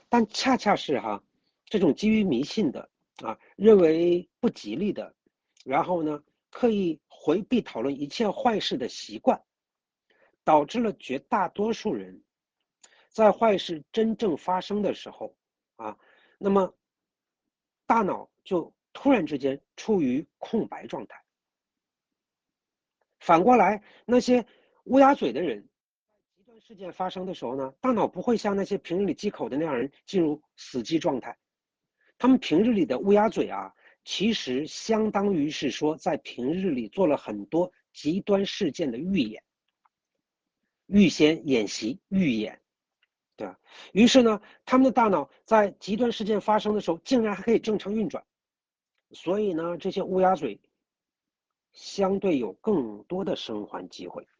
但恰恰是这种基于迷信的认为不吉利的，然后呢刻意回避讨论一切坏事的习惯，导致了绝大多数人在坏事真正发生的时候那么大脑就突然之间处于空白状态。反过来，那些乌鸦嘴的人，极端事件发生的时候呢，大脑不会像那些平日里忌口的那样人进入死寂状态。他们平日里的乌鸦嘴其实相当于是说在平日里做了很多极端事件的预演、预先演习、预演，对吧？于是呢，他们的大脑在极端事件发生的时候，竟然还可以正常运转。所以呢，这些乌鸦嘴相对有更多的生还机会。